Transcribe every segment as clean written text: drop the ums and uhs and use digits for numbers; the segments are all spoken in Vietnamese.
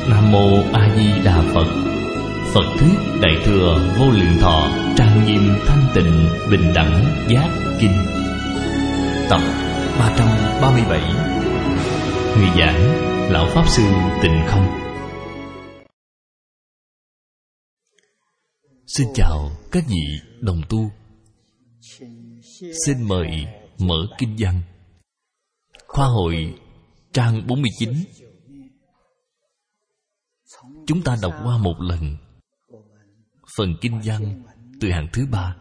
Nam Mô A Di Đà Phật. Phật thuyết Đại thừa Vô Lượng Thọ trang nghiêm thanh tịnh bình đẳng giác kinh. Tập 337. Người giảng Lão Pháp Sư Tịnh Không. Xin chào các vị đồng tu. Xin mời mở kinh văn. Khoa hội trang 49. Chúng ta đọc qua một lần phần kinh văn từ hàng thứ 3.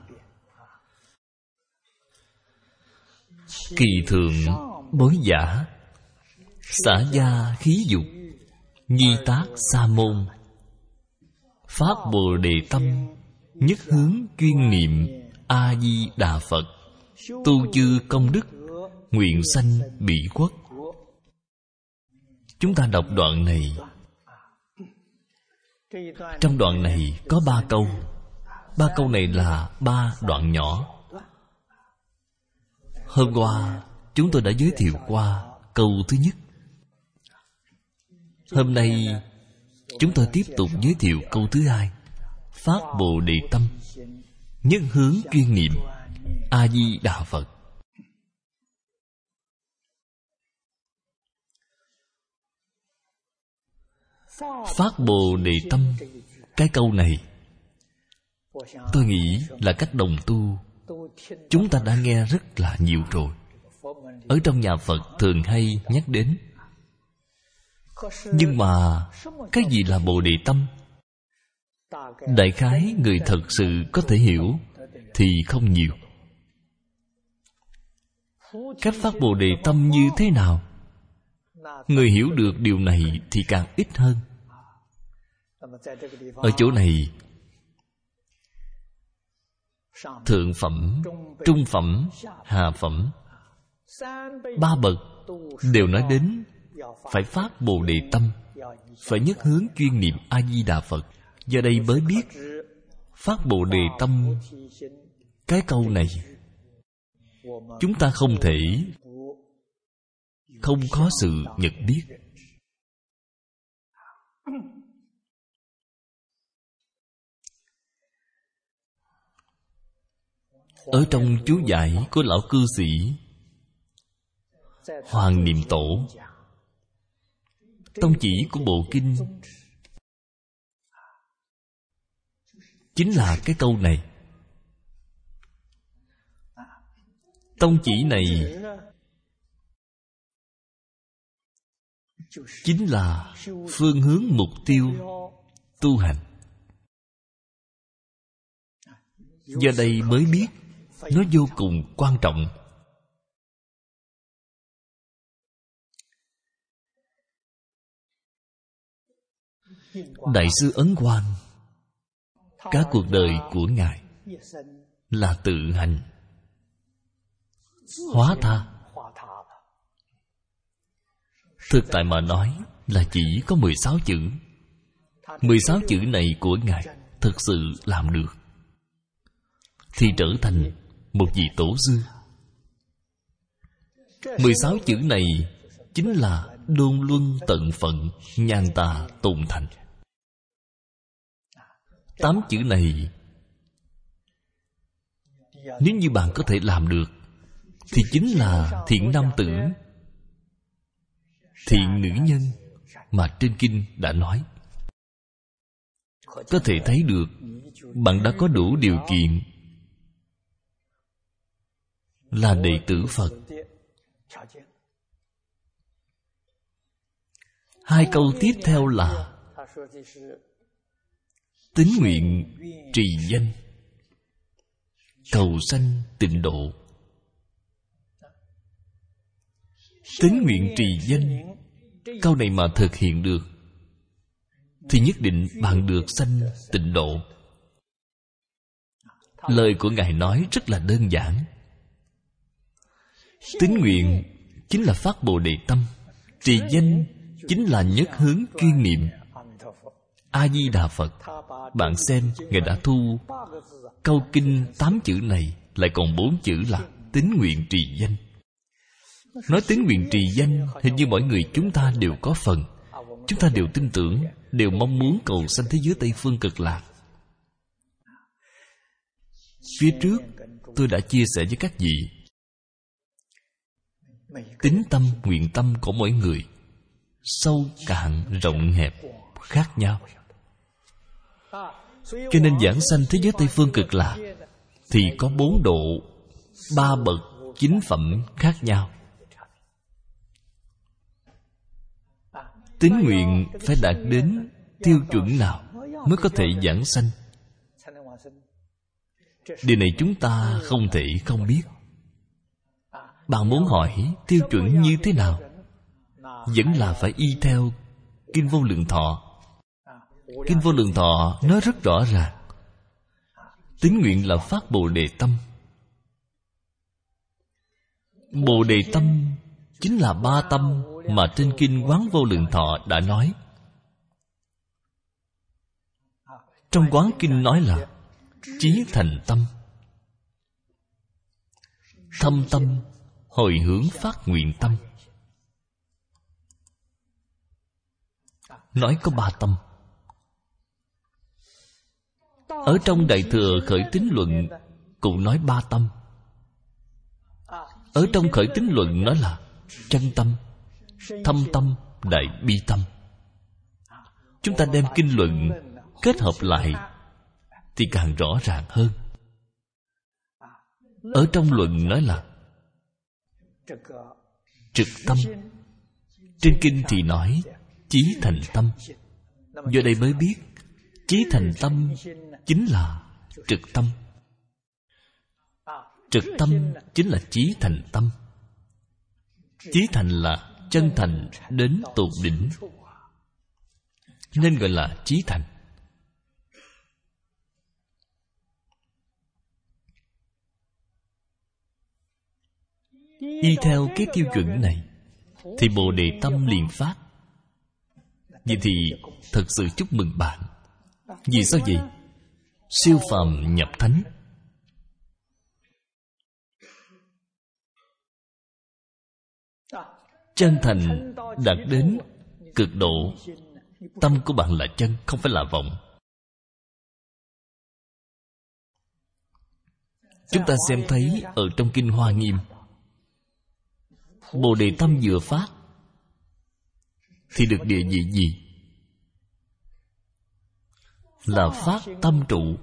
Kỳ thượng bối giả, xả gia khí dục, nhi tác sa môn, phát bồ đề tâm, nhất hướng chuyên niệm A Di Đà Phật, tu chư công đức, nguyện sanh bỉ quốc. Chúng ta đọc đoạn này. Trong đoạn này có 3 câu. 3 câu này là 3 đoạn nhỏ. Hôm qua chúng tôi đã giới thiệu qua câu thứ nhất. Hôm nay chúng tôi tiếp tục giới thiệu câu thứ 2. Phát bồ đề tâm, nhất hướng chuyên niệm A Di Đà Phật. Phát bồ đề tâm, cái câu này tôi nghĩ là các đồng tu chúng ta đã nghe rất là nhiều rồi. Ở trong nhà Phật thường hay nhắc đến. Nhưng mà cái gì là bồ đề tâm? Đại khái người thật sự có thể hiểu thì không nhiều. Cách phát bồ đề tâm như thế nào? Người hiểu được điều này thì càng ít hơn. Ở chỗ này, thượng phẩm, trung phẩm, hạ phẩm, 3 bậc đều nói đến phải phát bồ đề tâm, phải nhất hướng chuyên niệm A Di Đà Phật. Giờ đây mới biết phát bồ đề tâm, cái câu này chúng ta không thể không có sự nhận biết. Ở trong chú giải của lão cư sĩ Hoàng Niệm Tổ, tông chỉ của bộ kinh chính là cái câu này. Tông chỉ này chính là phương hướng mục tiêu tu hành. Giờ đây mới biết nó vô cùng quan trọng. Đại sư Ấn Quang, cả cuộc đời của Ngài là tự hành hóa tha. Thực tại mà nói là chỉ có 16 chữ. 16 chữ này của Ngài thực sự làm được thì trở thành một vị tổ sư. 16 chữ này chính là đôn luân tận phận, nhan tà tồn thành. 8 chữ này nếu như bạn có thể làm được thì chính là thiện nam tử, thiện nữ nhân mà trên kinh đã nói. Có thể thấy được bạn đã có đủ điều kiện là đệ tử Phật. 2 câu tiếp theo là tín nguyện trì danh, cầu sanh tịnh độ. Tín nguyện trì danh, câu này mà thực hiện được thì nhất định bạn được sanh tịnh độ. Lời của Ngài nói rất là đơn giản. Tín nguyện chính là phát bồ đề tâm, trì danh chính là nhất hướng chuyên niệm A Di Đà Phật. Bạn xem, Ngài đã thu câu kinh 8 chữ này, lại còn 4 chữ là tín nguyện trì danh. Nói tín nguyện trì danh, hình như mỗi người chúng ta đều có phần. chúng ta đều tin tưởng, đều mong muốn cầu sanh thế giới Tây Phương Cực Lạc. Phía trước tôi đã chia sẻ với các vị, tín tâm, nguyện tâm của mỗi người sâu cạn, rộng hẹp khác nhau. Cho nên giảng sanh thế giới Tây Phương Cực Lạc thì có 4 độ, 3 bậc 9 phẩm khác nhau. Tín nguyện phải đạt đến tiêu chuẩn nào mới có thể giảng sanh? Điều này chúng ta không thể không biết. Bạn muốn hỏi tiêu chuẩn như thế nào, vẫn là phải y theo Kinh Vô Lượng Thọ. Kinh Vô Lượng Thọ nói rất rõ ràng, tín nguyện là phát Bồ Đề tâm. Bồ Đề tâm chính là 3 tâm mà trên Kinh Quán Vô Lượng Thọ đã nói. Trong Quán Kinh nói là chí thành tâm, thâm tâm, hồi hướng phát nguyện tâm. Nói có 3 tâm. Ở trong Đại Thừa Khởi Tín Luận cũng nói 3 tâm. Ở trong Khởi Tín Luận nói là chân tâm, thâm tâm, đại bi tâm. Chúng ta đem kinh luận kết hợp lại thì càng rõ ràng hơn. Ở trong luận nói là trực tâm, trên kinh thì nói chí thành tâm. Do đây mới biết chí thành tâm chính là trực tâm. Trực tâm chính là chí thành tâm. Chí thành là chân thành đến tột đỉnh, nên gọi là chí thành. Y theo cái tiêu chuẩn này thì Bồ Đề tâm liền phát. Vậy thì thật sự chúc mừng bạn. Vì sao vậy? Siêu phàm nhập thánh. Chân thành đạt đến cực độ. Tâm của bạn là chân, không phải là vọng. Chúng ta xem thấy ở trong Kinh Hoa Nghiêm, Bồ Đề tâm vừa phát thì được địa vị gì? Là phát tâm trụ.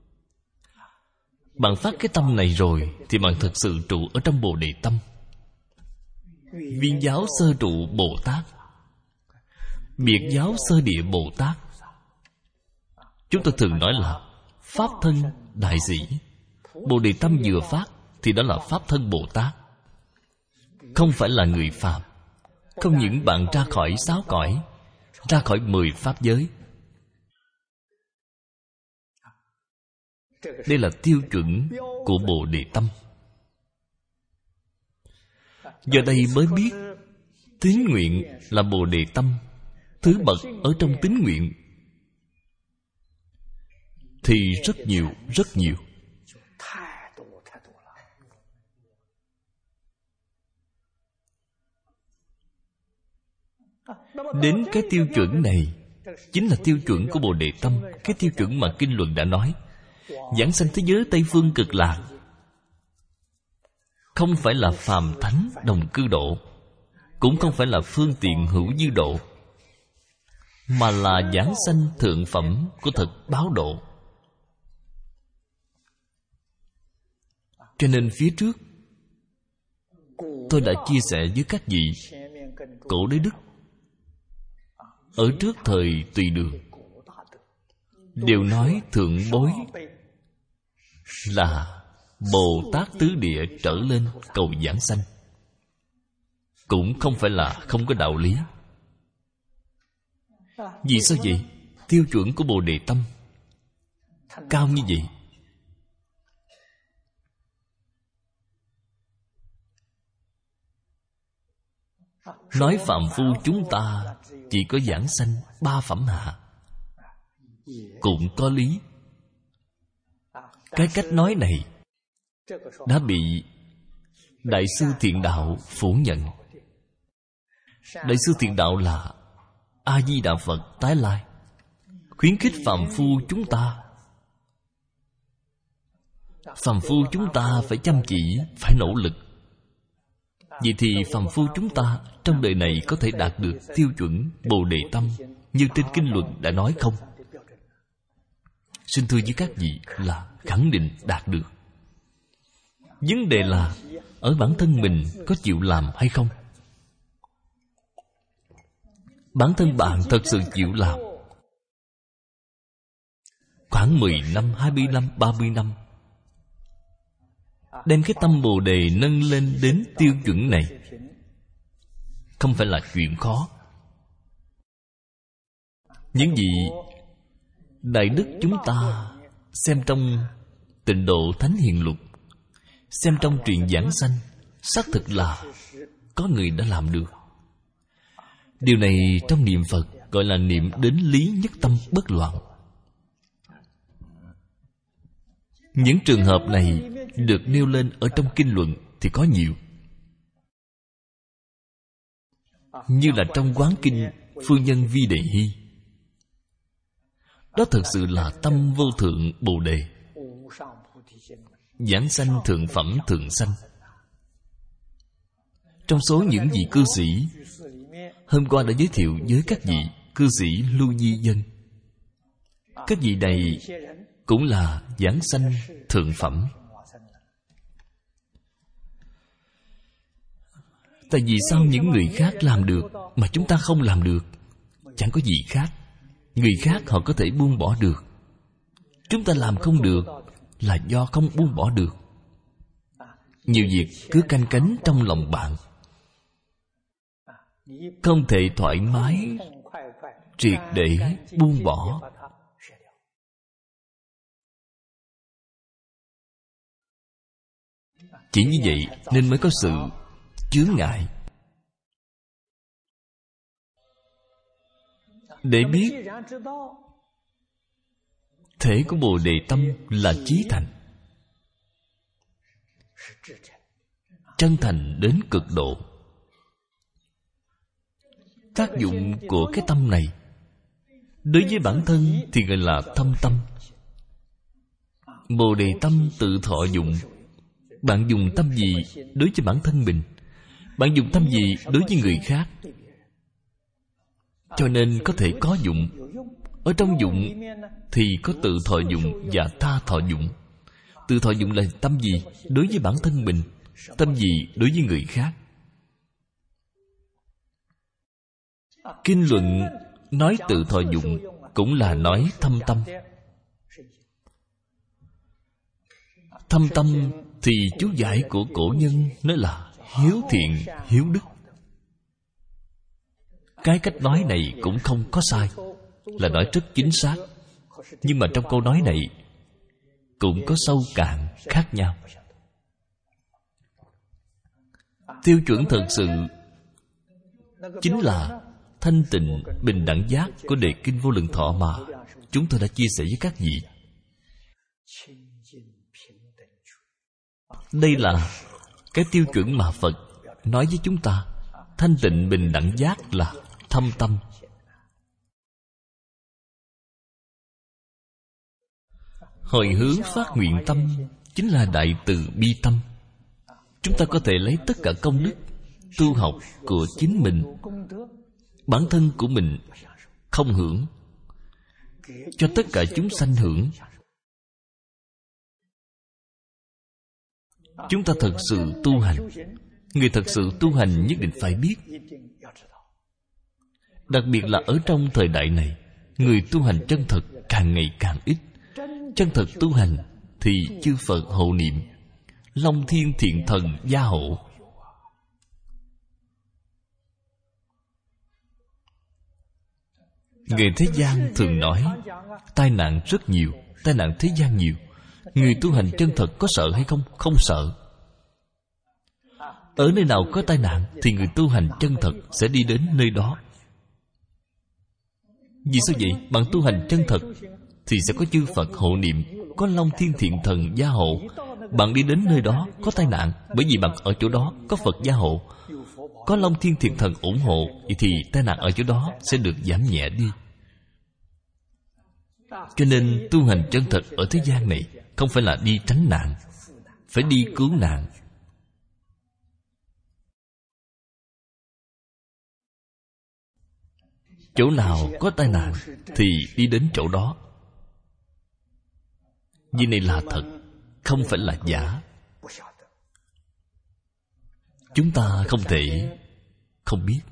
Bạn phát cái tâm này rồi thì bạn thực sự trụ ở trong Bồ Đề tâm. Viên giáo sơ trụ Bồ Tát, biệt giáo sơ địa Bồ Tát. Chúng tôi thường nói là pháp thân đại sĩ. Bồ Đề tâm vừa phát thì đó là pháp thân Bồ Tát, không phải là người phàm. Không những bạn ra khỏi 6 cõi, ra khỏi 10 pháp giới. Đây là tiêu chuẩn của Bồ Đề tâm. Giờ đây mới biết tín nguyện là Bồ Đề tâm. Thứ bậc ở trong tín nguyện thì rất nhiều, rất nhiều. Đến cái tiêu chuẩn này chính là tiêu chuẩn của Bồ Đề tâm. Cái tiêu chuẩn mà kinh luận đã nói. Giảng sanh thế giới Tây Phương Cực Lạc không phải là phàm thánh đồng cư độ, cũng không phải là phương tiện hữu dư độ, mà là giảng sanh thượng phẩm của thực báo độ. Cho nên phía trước tôi đã chia sẻ với các vị, Cổ Đế Đức ở trước thời Tùy Đường đều nói thượng bối là Bồ Tát tứ địa trở lên cầu giảng sanh. Cũng không phải là không có đạo lý. Vì sao vậy? Tiêu chuẩn của Bồ Đề tâm cao như vậy. Nói phàm phu chúng ta chỉ có giảng sanh 3 phẩm hạ cũng có lý. Cái cách nói này đã bị Đại sư Thiện Đạo phủ nhận. Đại sư Thiện Đạo là A Di Đà Phật tái lai, khuyến khích phàm phu chúng ta. Phàm phu chúng ta phải chăm chỉ, phải nỗ lực. Vậy thì phàm phu chúng ta trong đời này có thể đạt được tiêu chuẩn Bồ Đề Tâm như trên kinh luận đã nói không? Xin thưa với các vị là khẳng định đạt được. Vấn đề là ở bản thân mình có chịu làm hay không? Bản thân bạn thật sự chịu làm, khoảng 10 năm, 20 năm, 30 năm, đem cái tâm Bồ Đề nâng lên đến tiêu chuẩn này, không phải là chuyện khó. Những gì Đại Đức chúng ta xem trong Tịnh Độ Thánh Hiền Lục, xem trong truyện giảng sanh, xác thực là có người đã làm được. Điều này trong niệm Phật gọi là niệm đến lý nhất tâm bất loạn. Những trường hợp này được nêu lên ở trong kinh luận thì có nhiều. Như là trong Quán Kinh Phương Nhân Vi Đề Hy, đó thực sự là tâm vô thượng Bồ Đề, giảng sanh thượng phẩm thượng sanh. Trong số những vị cư sĩ, hôm qua đã giới thiệu với các vị cư sĩ Lưu Di Dân. Các vị này cũng là giảng sanh thượng phẩm. Tại vì sao những người khác làm được mà chúng ta không làm được? Chẳng có gì khác. Người khác họ có thể buông bỏ được, chúng ta làm không được là do không buông bỏ được. Nhiều việc cứ canh cánh trong lòng bạn, không thể thoải mái triệt để buông bỏ. Chỉ như vậy nên mới có sự chướng ngại. Để biết thể của Bồ Đề Tâm là chí thành, chân thành đến cực độ. Tác dụng của cái tâm này đối với bản thân thì gọi là thâm tâm. Bồ Đề Tâm tự thọ dụng. Bạn dùng tâm gì đối với bản thân mình, bạn dùng tâm gì đối với người khác, cho nên có thể có dụng. Ở trong dụng thì có tự thọ dụng và tha thọ dụng. Tự thọ dụng là tâm gì đối với bản thân mình, tâm gì đối với người khác. Kinh luận nói tự thọ dụng cũng là nói thâm tâm. Thâm tâm thì chú giải của cổ nhân nói là hiếu thiện, hiếu đức. Cái cách nói này cũng không có sai, là nói rất chính xác. Nhưng mà trong câu nói này cũng có sâu cạn khác nhau. Tiêu chuẩn thật sự chính là thanh tịnh bình đẳng giác của Đề Kinh Vô Lượng Thọ mà chúng tôi đã chia sẻ với các vị. Đây là cái tiêu chuẩn mà Phật nói với chúng ta. Thanh tịnh bình đẳng giác là thâm tâm. Hồi hướng phát nguyện tâm chính là đại từ bi tâm. Chúng ta có thể lấy tất cả công đức tu học của chính mình, bản thân của mình không hưởng, cho tất cả chúng sanh hưởng. Chúng ta thật sự tu hành. Người thật sự tu hành nhất định phải biết. Đặc biệt là ở trong thời đại này, người tu hành chân thật càng ngày càng ít. Chân thật tu hành thì chư Phật hộ niệm, Long Thiên Thiện Thần gia hộ. Người thế gian thường nói tai nạn rất nhiều, tai nạn thế gian nhiều. Người tu hành chân thật có sợ hay không? Không sợ. Ở nơi nào có tai nạn thì người tu hành chân thật sẽ đi đến nơi đó. Vì sao vậy? Bạn tu hành chân thật thì sẽ có chư Phật hộ niệm, có Long Thiên Thiện Thần gia hộ. Bạn đi đến nơi đó có tai nạn, bởi vì bạn ở chỗ đó có Phật gia hộ, có Long Thiên Thiện Thần ủng hộ, vậy thì tai nạn ở chỗ đó sẽ được giảm nhẹ đi. Cho nên tu hành chân thật ở thế gian này không phải là đi tránh nạn, phải đi cứu nạn. Chỗ nào có tai nạn thì đi đến chỗ đó. Vì này là thật, không phải là giả. Chúng ta không thể không biết.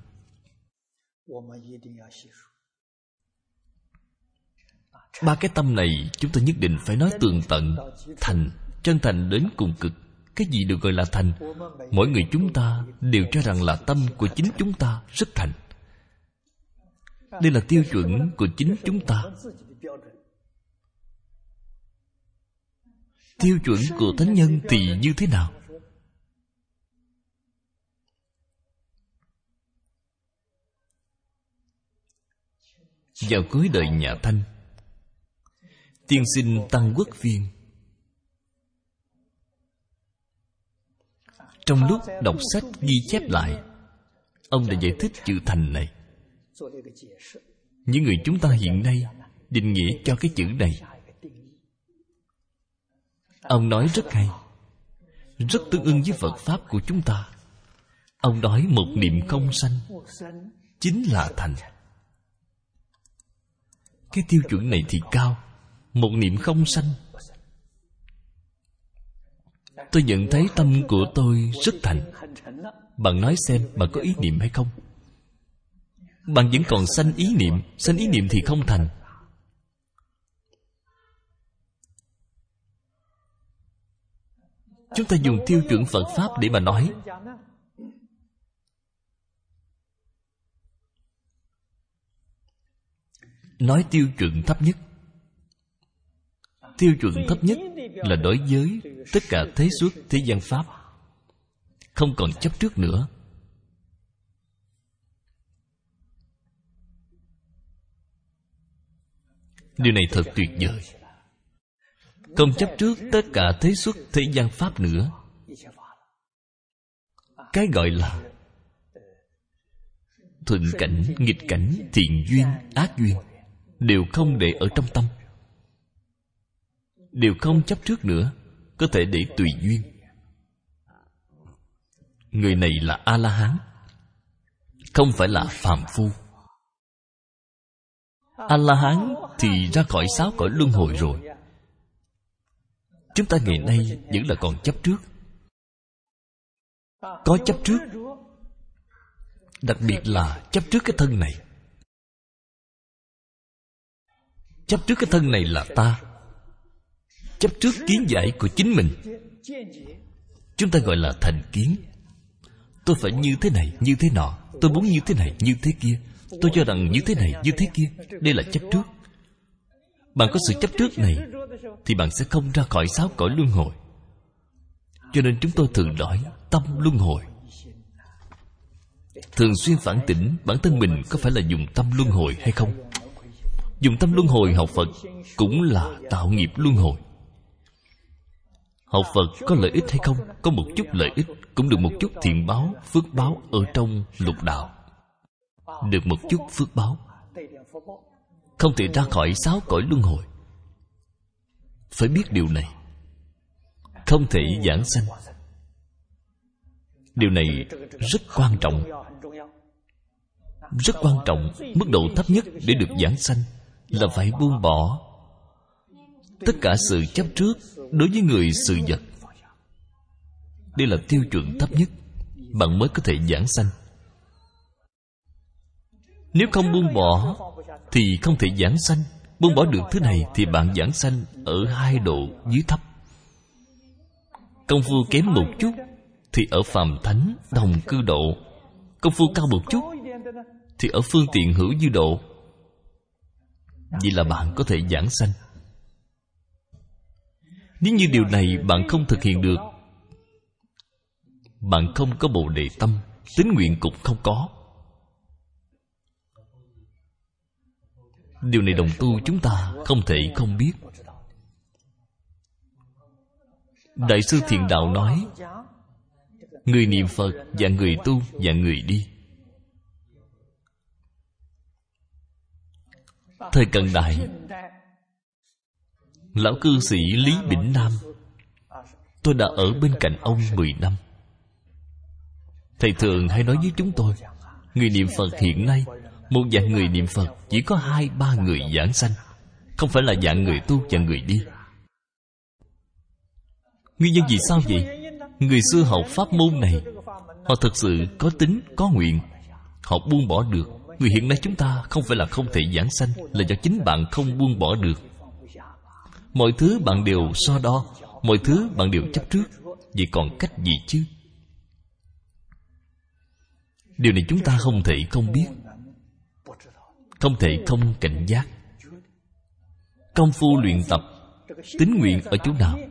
Ba cái tâm này chúng ta nhất định phải nói tường tận, thành, chân thành đến cùng cực. Cái gì được gọi là thành? Mỗi người chúng ta đều cho rằng là tâm của chính chúng ta rất thành. Đây là tiêu chuẩn của chính chúng ta. Tiêu chuẩn của thánh nhân thì như thế nào? Vào cuối đời nhà Thanh, tiên sinh Tăng Quốc Viên trong lúc đọc sách ghi chép lại, ông đã giải thích chữ thành này. Những người chúng ta hiện nay định nghĩa cho cái chữ này. Ông nói rất hay, rất tương ưng với Phật Pháp của chúng ta. Ông nói một niệm không sanh chính là thành. Cái tiêu chuẩn này thì cao. Một niệm không sanh. Tôi nhận thấy tâm của tôi rất thành. Bạn nói xem, bạn có ý niệm hay không? Bạn vẫn còn sanh ý niệm. Sanh ý niệm thì không thành. Chúng ta dùng tiêu chuẩn Phật Pháp để mà nói. Nói tiêu chuẩn thấp nhất. Tiêu chuẩn thấp nhất là đối với tất cả thế xuất thế gian Pháp, không còn chấp trước nữa. Điều này thật tuyệt vời. Không chấp trước tất cả thế xuất thế gian Pháp nữa. Cái gọi là thuận cảnh, nghịch cảnh, thiện duyên, ác duyên đều không để ở trong tâm, đều không chấp trước nữa, có thể để tùy duyên. Người này là A-la-hán, không phải là phàm phu. A-la-hán thì ra khỏi 6 cõi luân hồi rồi. Chúng ta ngày nay vẫn là còn chấp trước. Có chấp trước, đặc biệt là chấp trước cái thân này. Chấp trước cái thân này là ta. Chấp trước kiến giải của chính mình. Chúng ta gọi là thành kiến. Tôi phải như thế này, như thế nọ. Tôi muốn như thế này, như thế kia. Tôi cho rằng như thế này, như thế kia. Đây là chấp trước. Bạn có sự chấp trước này thì bạn sẽ không ra khỏi 6 cõi luân hồi. Cho nên chúng tôi thường nói tâm luân hồi. Thường xuyên phản tỉnh bản thân mình có phải là dùng tâm luân hồi hay không. Dùng tâm luân hồi học Phật cũng là tạo nghiệp luân hồi. Học Phật có lợi ích hay không? Có một chút lợi ích, cũng được một chút thiện báo, phước báo ở trong lục đạo. Được một chút phước báo. Không thể ra khỏi 6 cõi luân hồi. Phải biết điều này. Không thể giảng sanh. Điều này rất quan trọng. Rất quan trọng. Mức độ thấp nhất để được giảng sanh là phải buông bỏ tất cả sự chấp trước đối với người sự vật. Đây là tiêu chuẩn thấp nhất, bạn mới có thể giảng sanh. Nếu không buông bỏ thì không thể giảng sanh. Buông bỏ được thứ này thì bạn giảng sanh ở 2 độ dưới thấp. Công phu kém một chút thì ở phàm thánh đồng cư độ. Công phu cao một chút thì ở phương tiện hữu dư độ. Vậy là bạn có thể giảng sanh. Nếu như điều này bạn không thực hiện được, bạn không có bồ đề tâm, tín nguyện cũng không có. Điều này đồng tu chúng ta không thể không biết. Đại sư Thiện Đạo nói, người niệm Phật và người tu và người đi. Thời Cận Đại, lão cư sĩ Lý Bỉnh Nam, tôi đã ở bên cạnh ông 10 năm. Thầy thường hay nói với chúng tôi, người niệm Phật hiện nay, một dạng người niệm Phật chỉ có 2-3 người giảng sanh, không phải là dạng người tu và người đi. Nguyên nhân vì sao vậy? Người xưa học pháp môn này, họ thực sự có tính, có nguyện, họ buông bỏ được. Người hiện nay chúng ta không phải là không thể giảng sanh, là do chính bạn không buông bỏ được. Mọi thứ bạn đều so đo, mọi thứ bạn đều chấp trước. Vậy còn cách gì chứ? Điều này chúng ta không thể không biết, không thể không cảnh giác. Công phu luyện tập tín nguyện ở chỗ nào?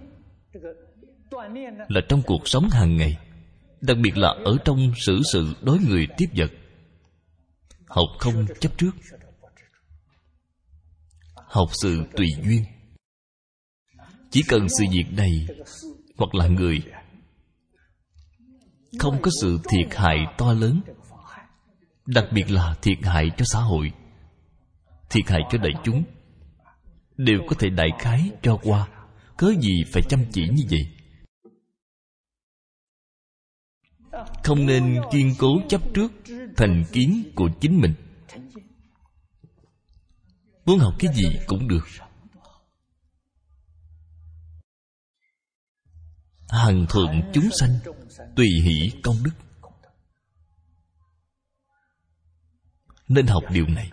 Là trong cuộc sống hàng ngày, đặc biệt là ở trong xử sự đối người tiếp vật. Học không chấp trước, học sự tùy duyên. Chỉ cần sự việc này hoặc là người không có sự thiệt hại to lớn, đặc biệt là thiệt hại cho xã hội, thiệt hại cho đại chúng, đều có thể đại khái cho qua. Cớ gì phải chăm chỉ như vậy? Không nên kiên cố chấp trước thành kiến của chính mình. Muốn học cái gì cũng được. Hằng thuận chúng sanh, tùy hỷ công đức. Nên học điều này.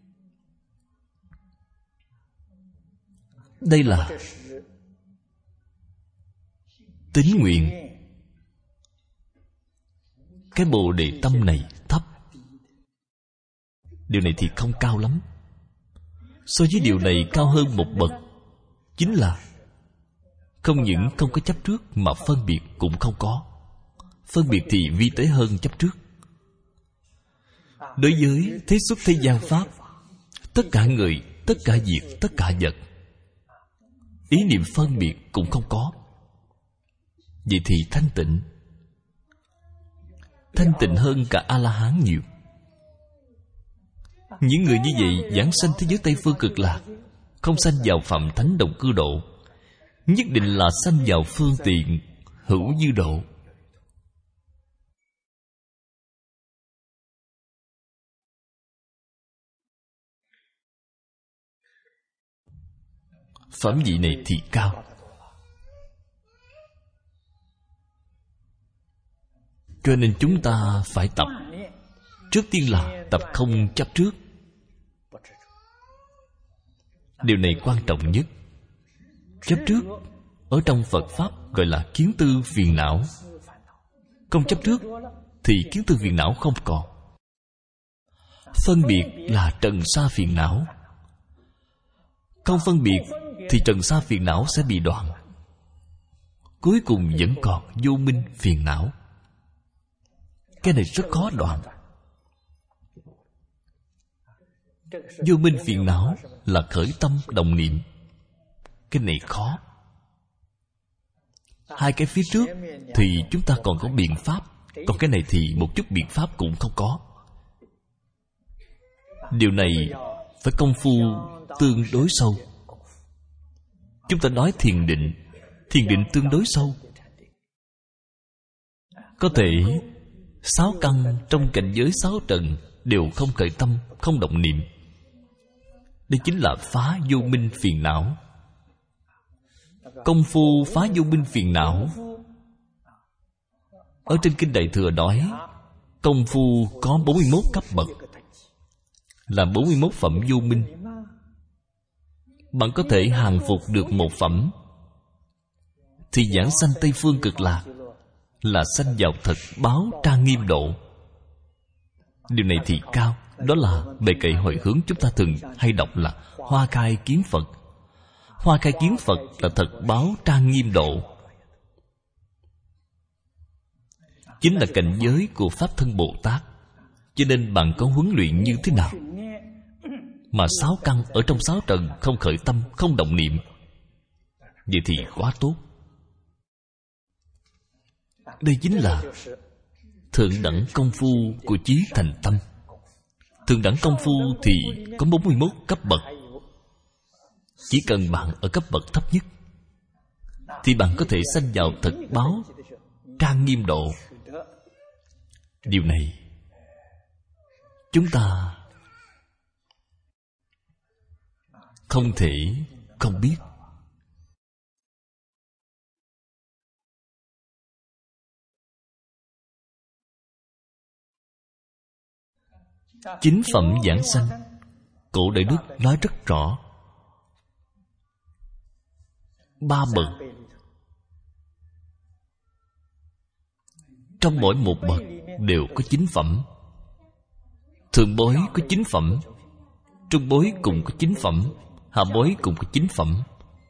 Đây là tín nguyện. Cái bồ đề tâm này thấp. Điều này thì không cao lắm. So với điều này cao hơn một bậc, chính là không những không có chấp trước, mà phân biệt cũng không có. Phân biệt thì vi tế hơn chấp trước. Đối với thế xuất thế gian pháp, tất cả người, tất cả việc, tất cả vật, ý niệm phân biệt cũng không có. Vậy thì thanh tịnh, thanh tịnh hơn cả A-la-hán nhiều. Những người như vậy giảng sanh thế giới Tây Phương Cực Lạc, không sanh vào Phạm Thánh Đồng Cư Độ, nhất định là sanh vào phương tiện Hữu Dư Độ. Phẩm vị này thì cao. Cho nên chúng ta phải tập. Trước tiên là tập không chấp trước. Điều này quan trọng nhất. Chấp trước ở trong Phật Pháp gọi là kiến tư phiền não. Không chấp trước thì kiến tư phiền não không còn. Phân biệt là trần sa phiền não. Không phân biệt thì trần sa phiền não sẽ bị đoạn. Cuối cùng vẫn còn vô minh phiền não. Cái này rất khó đoạn. Vô minh phiền não là khởi tâm đồng niệm. Cái này khó. Hai cái phía trước thì chúng ta còn có biện pháp, còn cái này thì một chút biện pháp cũng không có. Điều này phải công phu tương đối sâu. Chúng ta nói thiền định, thiền định tương đối sâu. Có thể 6 căn trong cảnh giới 6 trần đều không khởi tâm, không động niệm. Đây chính là phá vô minh phiền não. Công phu phá vô minh phiền não, ở trên Kinh Đại Thừa nói, công phu có 41 cấp bậc, là 41 phẩm vô minh. Bạn có thể hàng phục được một phẩm, thì giảng sanh Tây Phương Cực Lạc, là sanh vào thật báo trang nghiêm độ. Điều này thì cao. Đó là bề cậy hồi hướng chúng ta thường hay đọc là Hoa Khai Kiến Phật. Hoa Khai Kiến Phật là thật báo trang nghiêm độ, chính là cảnh giới của Pháp Thân Bồ Tát. Cho nên bạn có huấn luyện như thế nào mà 6 căn ở trong 6 trần không khởi tâm, không động niệm, vậy thì quá tốt. Đây chính là thượng đẳng công phu của chí thành tâm. Thượng đẳng công phu thì có 41 cấp bậc. Chỉ cần bạn ở cấp bậc thấp nhất thì bạn có thể sanh vào thật báo trang nghiêm độ. Điều này chúng ta không thể không biết. Chính phẩm giảng sanh, Cổ Đại Đức nói rất rõ. 3 bậc. Trong mỗi một bậc đều có 9 phẩm. Thượng bối có 9 phẩm, trung bối cũng có 9 phẩm, hạ bối cũng có 9 phẩm.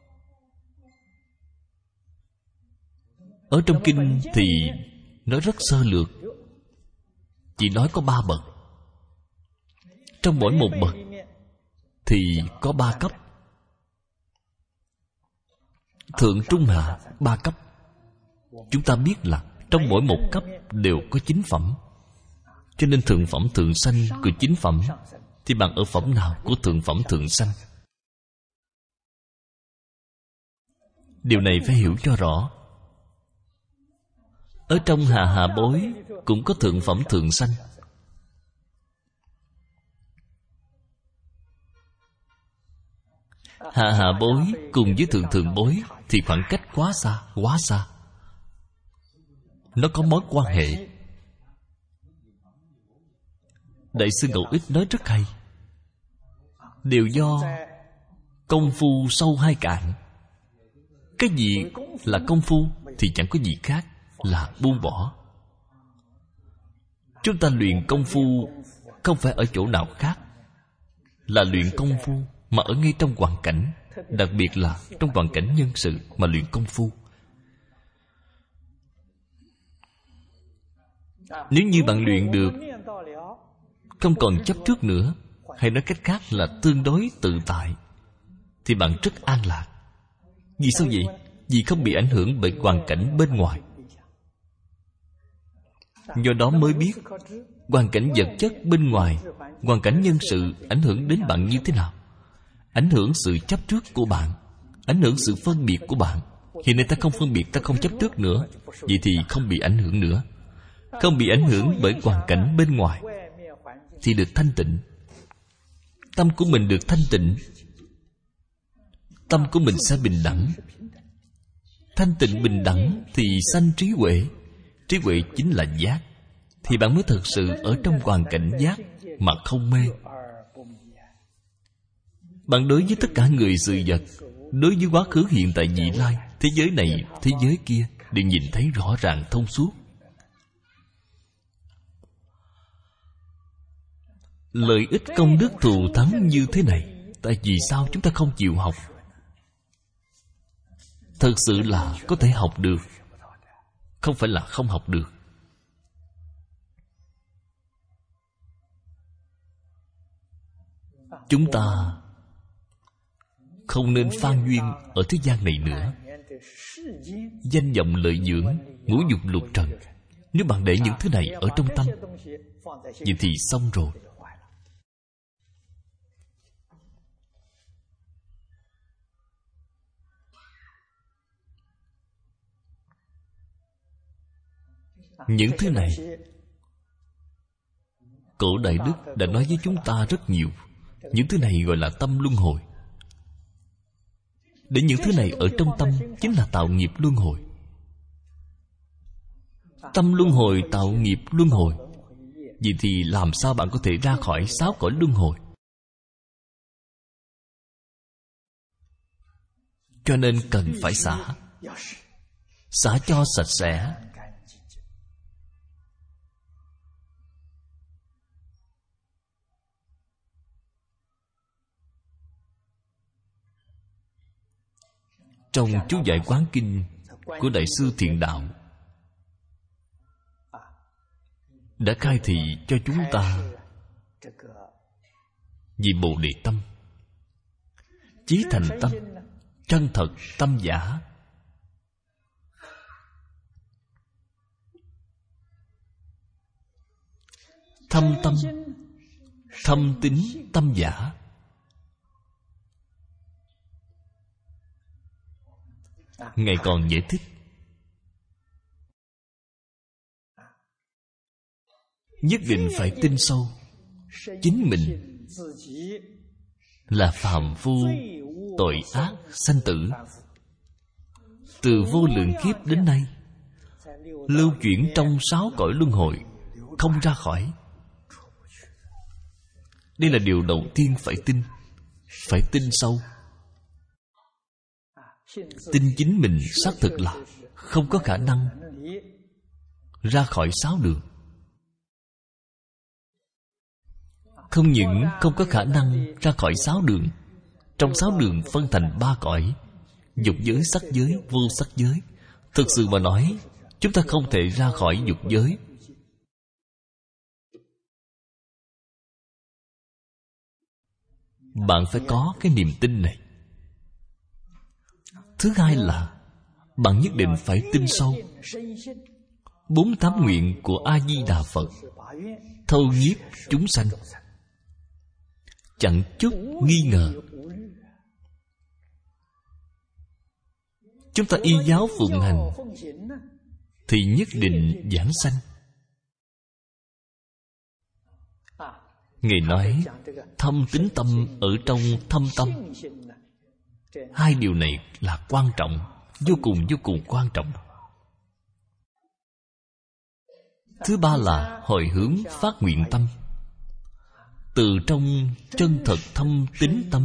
Ở trong kinh thì nói rất sơ lược, chỉ nói có 3 bậc. Trong mỗi một bậc thì có 3 cấp. Thượng trung hạ 3 cấp. Chúng ta biết là trong mỗi một cấp đều có 9 phẩm. Cho nên thượng phẩm thượng sanh của 9 phẩm thì bạn ở phẩm nào của thượng phẩm thượng sanh? Điều này phải hiểu cho rõ. Ở trong hạ bối cũng có thượng phẩm thượng sanh. Hạ bối cùng với thượng bối thì khoảng cách quá xa. Nó có mối quan hệ. Đại sư Ngẫu Ích nói rất hay. Đều do công phu sâu hay cạn. Cái gì là công phu thì chẳng có gì khác là buông bỏ. Chúng ta luyện công phu không phải ở chỗ nào khác, là luyện công phu mà ở ngay trong hoàn cảnh, đặc biệt là trong hoàn cảnh nhân sự mà luyện công phu. Nếu như bạn luyện được, không còn chấp trước nữa, hay nói cách khác là tương đối tự tại, thì bạn rất an lạc. Vì sao vậy? Vì không bị ảnh hưởng bởi hoàn cảnh bên ngoài. Do đó mới biết hoàn cảnh vật chất bên ngoài, hoàn cảnh nhân sự ảnh hưởng đến bạn như thế nào. Ảnh hưởng sự chấp trước của bạn, ảnh hưởng sự phân biệt của bạn. Hiện nay ta không phân biệt, ta không chấp trước nữa, vậy thì không bị ảnh hưởng nữa. Không bị ảnh hưởng bởi hoàn cảnh bên ngoài thì được thanh tịnh. Tâm của mình được thanh tịnh, tâm của mình sẽ bình đẳng. Thanh tịnh bình đẳng thì sanh trí huệ. Trí huệ chính là giác. Thì bạn mới thực sự ở trong hoàn cảnh giác mà không mê. Bạn đối với tất cả người sự vật, đối với quá khứ hiện tại vị lai, thế giới này, thế giới kia đều nhìn thấy rõ ràng thông suốt. Lợi ích công đức thù thắng như thế này, tại vì sao chúng ta không chịu học? Thật sự là có thể học được, không phải là không học được. Chúng ta không nên phan duyên ở thế gian này nữa. Danh vọng lợi dưỡng, ngũ dục lục trần, nếu bạn để những thứ này ở trong tâm, vậy thì xong rồi. Những thứ này Cổ Đại Đức đã nói với chúng ta rất nhiều. Những thứ này gọi là tâm luân hồi. Để những thứ này ở trong tâm chính là tạo nghiệp luân hồi. Tâm luân hồi tạo nghiệp luân hồi. Vậy thì làm sao bạn có thể ra khỏi 6 cõi luân hồi? Cho nên cần phải xả. Xả cho sạch sẽ. Trong chú giải Quán Kinh của Đại sư Thiện Đạo đã khai thị cho chúng ta về Bồ Đề Tâm, chí thành tâm, chân thật tâm giả. Thâm tâm, thâm tín tâm giả. Ngài còn giải thích, nhất định phải tin sâu chính mình là phàm phu tội ác sanh tử, từ vô lượng kiếp đến nay lưu chuyển trong 6 cõi luân hồi, không ra khỏi. Đây là điều đầu tiên phải tin. Phải tin sâu. Tin chính mình xác thực là không có khả năng ra khỏi 6 đường. Không những không có khả năng ra khỏi 6 đường, trong 6 đường phân thành 3 cõi: dục giới, sắc giới, vô sắc giới. Thực sự mà nói, chúng ta không thể ra khỏi dục giới. Bạn phải có cái niềm tin này. Thứ hai là bạn nhất định phải tin sâu 48 nguyện của A-di-đà Phật, thâu nhiếp chúng sanh, chẳng chút nghi ngờ. Chúng ta y giáo phụng hành thì nhất định giảng sanh. Ngài nói thâm tín tâm ở trong thâm tâm. Hai điều này là quan trọng, vô cùng quan trọng. Thứ ba là hồi hướng phát nguyện tâm, từ trong chân thật thâm tín tâm,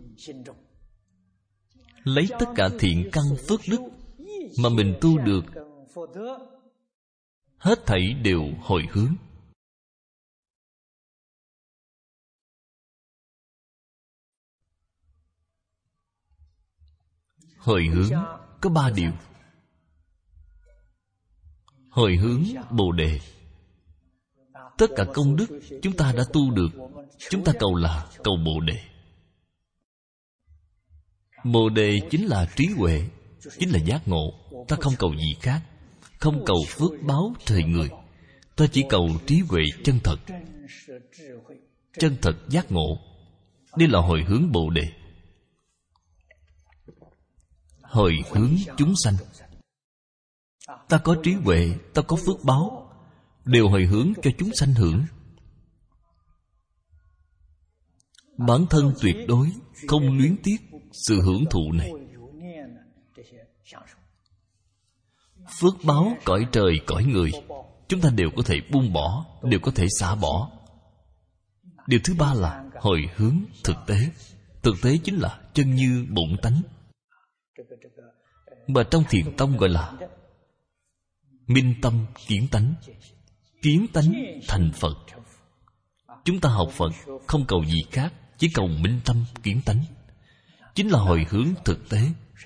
lấy tất cả thiện căn phước đức mà mình tu được, hết thảy đều hồi hướng. Hồi hướng có 3 điều. Hồi hướng Bồ Đề. Tất cả công đức chúng ta đã tu được, chúng ta cầu là cầu Bồ Đề. Bồ Đề chính là trí huệ, chính là giác ngộ. Ta không cầu gì khác, không cầu phước báo trời người. Ta chỉ cầu trí huệ chân thật, chân thật giác ngộ. Đây là hồi hướng Bồ Đề. Hồi hướng chúng sanh. Ta có trí huệ, ta có phước báo, đều hồi hướng cho chúng sanh hưởng. Bản thân tuyệt đối không luyến tiếc sự hưởng thụ này. Phước báo cõi trời cõi người, chúng ta đều có thể buông bỏ, đều có thể xả bỏ. Điều thứ ba là hồi hướng thực tế. Thực tế chính là chân như bổn tánh, mà trong Thiền tông gọi là minh tâm kiến tánh. Kiến tánh thành Phật. Chúng ta học Phật không cầu gì khác, chỉ cầu minh tâm kiến tánh, chính là hồi hướng thực tế.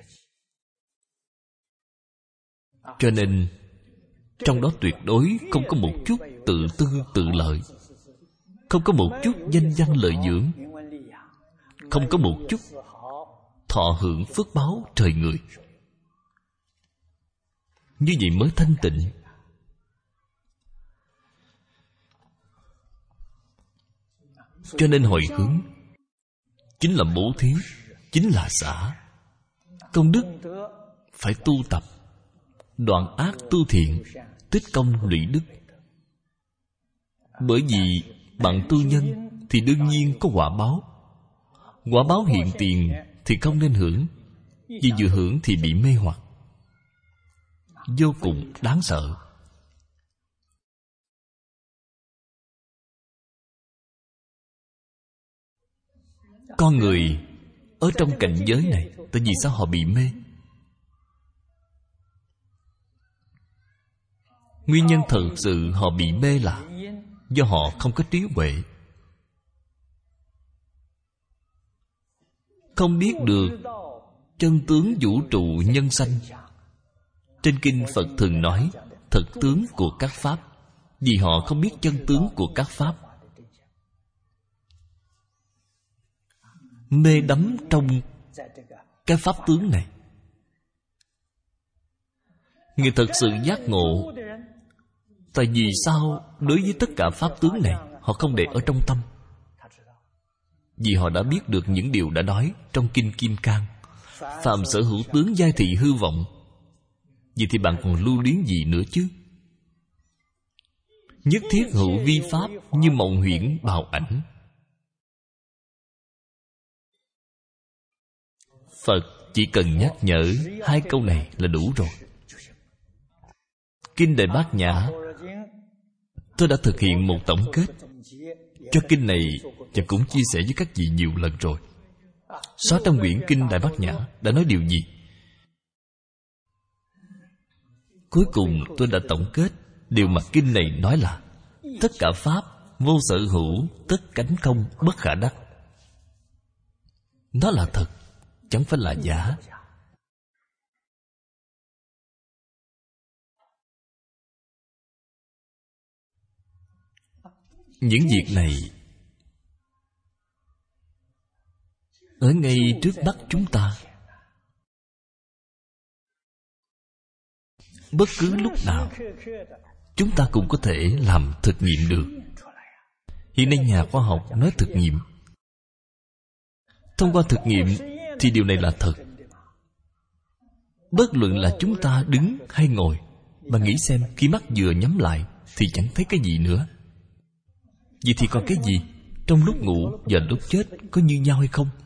Cho nên trong đó tuyệt đối không có một chút tự tư tự lợi, không có một chút danh văn lợi dưỡng, không có một chút thọ hưởng phước báo trời người. Như vậy mới thanh tịnh. Cho nên hồi hướng chính là bố thí, chính là xả. Công đức phải tu tập, đoạn ác tu thiện, tích công lũy đức. Bởi vì bạn tu nhân thì đương nhiên có quả báo. Quả báo hiện tiền thì không nên hưởng, vì vừa hưởng thì bị mê hoặc, vô cùng đáng sợ. Con người ở trong cảnh giới này, tại vì sao họ bị mê? Nguyên nhân thật sự họ bị mê là do họ không có trí huệ, không biết được chân tướng vũ trụ nhân sanh. Trên kinh Phật thường nói thật tướng của các pháp, vì họ không biết chân tướng của các pháp, mê đắm trong cái pháp tướng này. Người thật sự giác ngộ Tại vì sao đối với tất cả pháp tướng này họ không để ở trong tâm? Vì họ đã biết được những điều đã nói trong Kinh Kim Cang: phàm sở hữu tướng giai thị hư vọng. Vậy thì bạn còn lưu luyến gì nữa chứ? Nhất thiết hữu vi pháp, như mộng huyễn bào ảnh. Phật chỉ cần nhắc nhở 2 câu này là đủ rồi. Kinh Đại Bát Nhã, tôi đã thực hiện một tổng kết cho kinh này, và cũng chia sẻ với các vị nhiều lần rồi. 600 quyển Kinh Đại Bát Nhã đã nói điều gì? Cuối cùng tôi đã tổng kết điều mà kinh này nói là: tất cả pháp vô sở hữu, tất cánh không, bất khả đắc. Nó là thật, chẳng phải là giả. Những việc này ở ngay trước mắt chúng ta, bất cứ lúc nào chúng ta cũng có thể làm thực nghiệm được. Hiện nay nhà khoa học nói thực nghiệm. Thông qua thực nghiệm thì điều này là thật. Bất luận là chúng ta đứng hay ngồi, bạn nghĩ xem, khi mắt vừa nhắm lại thì chẳng thấy cái gì nữa. Vậy thì còn cái gì? Trong lúc ngủ và lúc chết có như nhau hay không?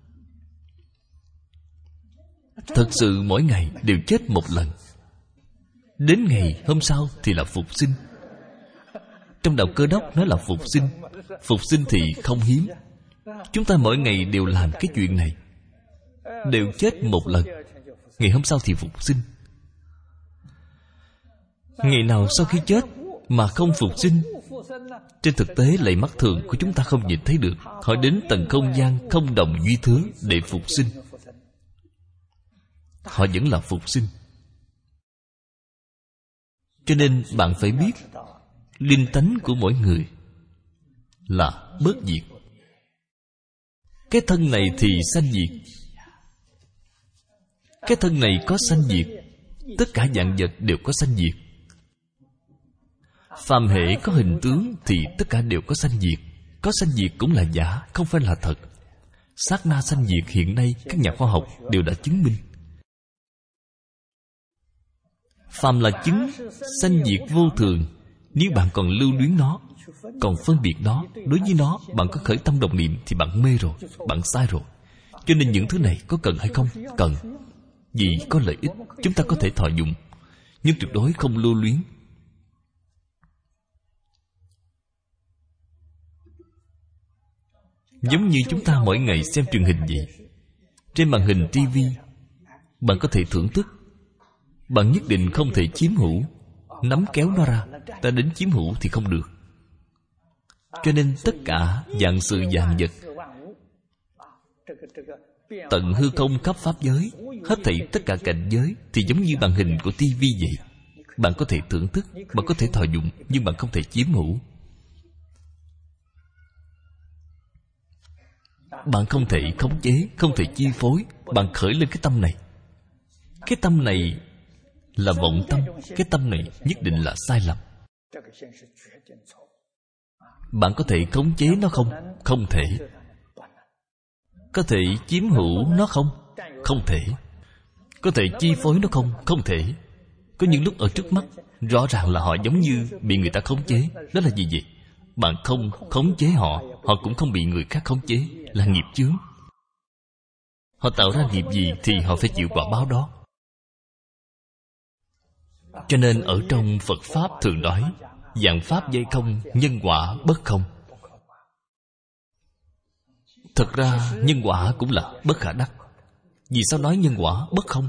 Thật sự mỗi ngày đều chết một lần. Đến ngày hôm sau thì là phục sinh. Trong đạo Cơ Đốc nói là phục sinh. Phục sinh thì không hiếm. Chúng ta mỗi ngày đều làm cái chuyện này, đều chết một lần. Ngày hôm sau thì phục sinh. Ngày nào sau khi chết mà không phục sinh? Trên thực tế lạy mắt thường của chúng ta không nhìn thấy được. Họ đến tầng không gian không đồng duy thứ để phục sinh. Họ vẫn là phục sinh. Cho nên bạn phải biết, linh tánh của mỗi người là bất diệt. Cái thân này thì sanh diệt. Cái thân này có sanh diệt, tất cả vạn vật đều có sanh diệt. Phàm hệ có hình tướng thì tất cả đều có sanh diệt. Có sanh diệt cũng là giả, không phải là thật. Sát na sanh diệt hiện nay các nhà khoa học đều đã chứng minh. Phàm là chứng sanh diệt vô thường. Nếu bạn còn lưu luyến nó, còn phân biệt nó, đối với nó bạn có khởi tâm đồng niệm thì bạn mê rồi, bạn sai rồi. Cho nên những thứ này có cần hay không? Cần. Vì có lợi ích, chúng ta có thể thọ dụng, nhưng tuyệt đối không lưu luyến. Giống như chúng ta mỗi ngày xem truyền hình vậy. Trên màn hình TV, bạn có thể thưởng thức. Bạn nhất định không thể chiếm hữu. Nắm kéo nó ra, ta đến chiếm hữu thì không được. Cho nên tất cả vạn sự vạn vật, tận hư không khắp pháp giới, hết thảy tất cả cảnh giới thì giống như màn hình của TV vậy. Bạn có thể thưởng thức, bạn có thể thọ dụng, nhưng bạn không thể chiếm hữu. Bạn không thể khống chế, không thể chi phối. Bạn khởi lên cái tâm này. Cái tâm này là vọng tâm. Cái tâm này nhất định là sai lầm. Bạn có thể khống chế nó không? Không thể. Có thể chiếm hữu nó không? Không thể. Có thể chi phối nó không? Không thể. Có những lúc ở trước mắt, rõ ràng là họ giống như bị người ta khống chế. Đó là gì vậy? Bạn không khống chế họ, họ cũng không bị người khác khống chế. Là nghiệp chướng. Họ tạo ra nghiệp gì thì họ phải chịu quả báo đó. Cho nên ở trong Phật Pháp thường nói vạn pháp dây không, nhân quả bất không. Thật ra nhân quả cũng là bất khả đắc. Vì sao nói nhân quả bất không?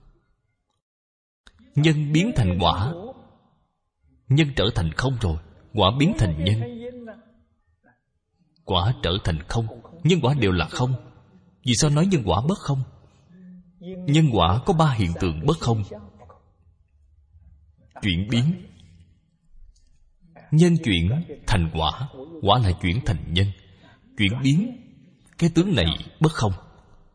Nhân biến thành quả, nhân trở thành không rồi, quả biến thành nhân. Quả trở thành không, nhân quả đều là không. Vì sao nói nhân quả bất không? Nhân quả có 3 hiện tượng bất không. Chuyển biến. Nhân chuyển thành quả, quả lại chuyển thành nhân. Chuyển biến, cái tướng này bất không.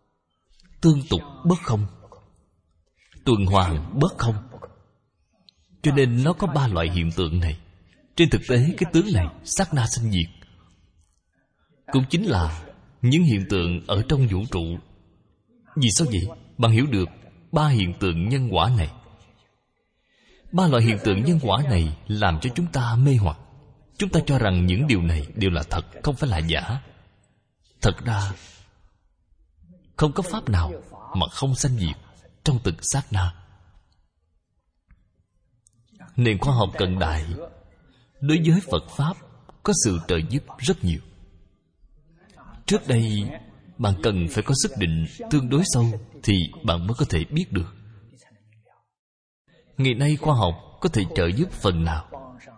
Tương tục bất không. Tuần hoàn bất không. Cho nên nó có 3 loại hiện tượng này. Trên thực tế cái tướng này sát na sanh diệt, cũng chính là những hiện tượng ở trong vũ trụ. Vì sao vậy? Bạn hiểu được 3 hiện tượng nhân quả này. 3 loại hiện tượng nhân quả này làm cho chúng ta mê hoặc. Chúng ta cho rằng những điều này đều là thật, không phải là giả. Thật ra không có pháp nào mà không sanh diệt trong từng sát na. Nền khoa học cận đại đối với Phật Pháp có sự trợ giúp rất nhiều. Trước đây bạn cần phải có sức định tương đối sâu thì bạn mới có thể biết được. Ngày nay khoa học có thể trợ giúp phần nào.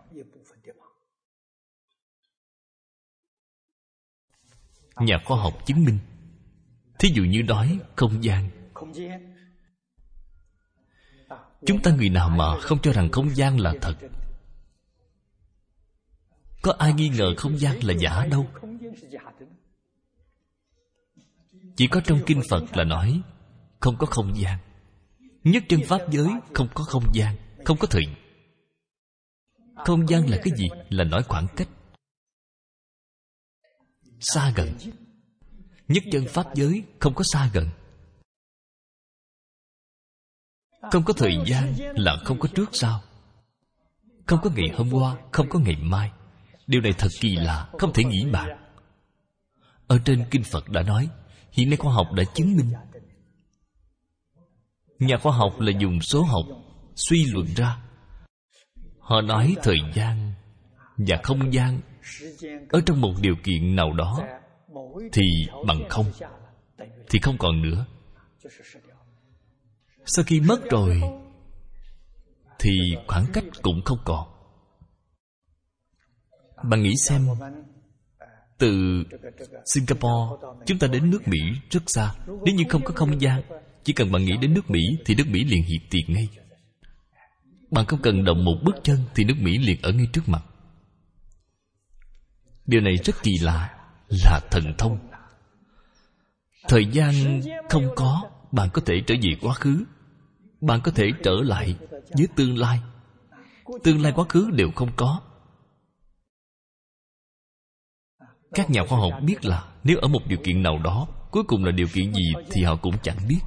Nhà khoa học chứng minh, thí dụ như nói không gian. Chúng ta người nào mà không cho rằng không gian là thật? Có ai nghi ngờ không gian là giả đâu. Chỉ có trong kinh Phật là nói không có không gian. Nhất chân pháp giới không có không gian, không có thời. Không gian là cái gì? Là nói khoảng cách, xa gần. Nhất chân pháp giới không có xa gần. Không có thời gian là không có trước sau. Không có ngày hôm qua, không có ngày mai. Điều này thật kỳ lạ, không thể nghĩ bàn. Ở trên kinh Phật đã nói, hiện nay khoa học đã chứng minh. Nhà khoa học là dùng số học suy luận ra. Họ nói thời gian và không gian ở trong một điều kiện nào đó thì bằng không, thì không còn nữa. Sau khi mất rồi thì khoảng cách cũng không còn. Bạn nghĩ xem, từ Singapore chúng ta đến nước Mỹ rất xa. Nếu như không có không gian, chỉ cần bạn nghĩ đến nước Mỹ thì nước Mỹ liền hiện tiền ngay. Bạn không cần động một bước chân thì nước Mỹ liền ở ngay trước mặt. Điều này rất kỳ lạ, là thần thông. Thời gian không có, bạn có thể trở về quá khứ. Bạn có thể trở lại với tương lai. Tương lai quá khứ đều không có. Các nhà khoa học biết là nếu ở một điều kiện nào đó, cuối cùng là điều kiện gì thì họ cũng chẳng biết.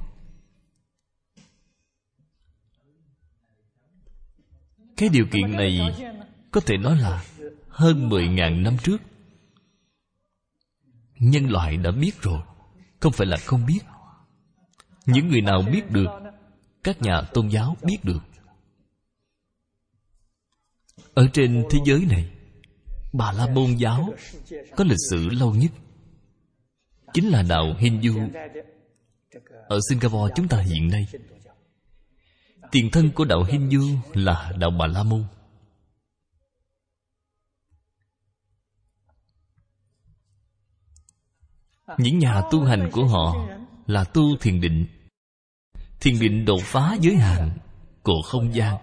Cái điều kiện này có thể nói là hơn 10.000 năm trước nhân loại đã biết rồi, không phải là không biết. Những người nào biết được? Các nhà tôn giáo biết được. Ở trên thế giới này, Bà La Môn giáo có lịch sử lâu nhất, chính là đạo Hindu. Ở Singapore chúng ta hiện nay, tiền thân của đạo Hindu là đạo Bà La Môn. Những nhà tu hành của họ là tu thiền định. Thiền định đột phá giới hạn của không gian.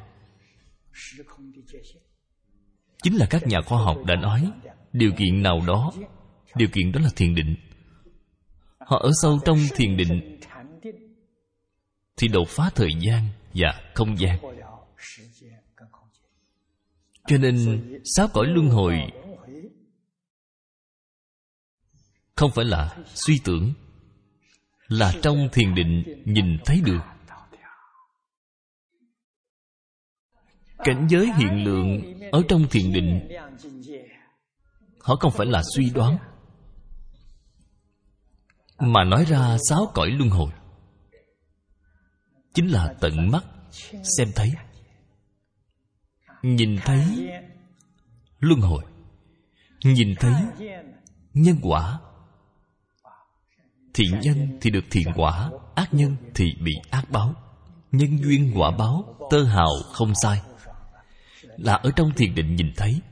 Chính là các nhà khoa học đã nói điều kiện nào đó, điều kiện đó là thiền định. Họ ở sâu trong thiền định thì đột phá thời gian và không gian. Cho nên 6 cõi luân hồi không phải là suy tưởng, là trong thiền định nhìn thấy được. Cảnh giới hiện lượng ở trong thiền định, họ không phải là suy đoán, mà nói ra 6 cõi luân hồi, chính là tận mắt xem thấy. Nhìn thấy luân hồi, nhìn thấy nhân quả. Thiện nhân thì được thiện quả, ác nhân thì bị ác báo. Nhân duyên quả báo, tơ hào không sai. Là ở trong thiền định nhìn thấy.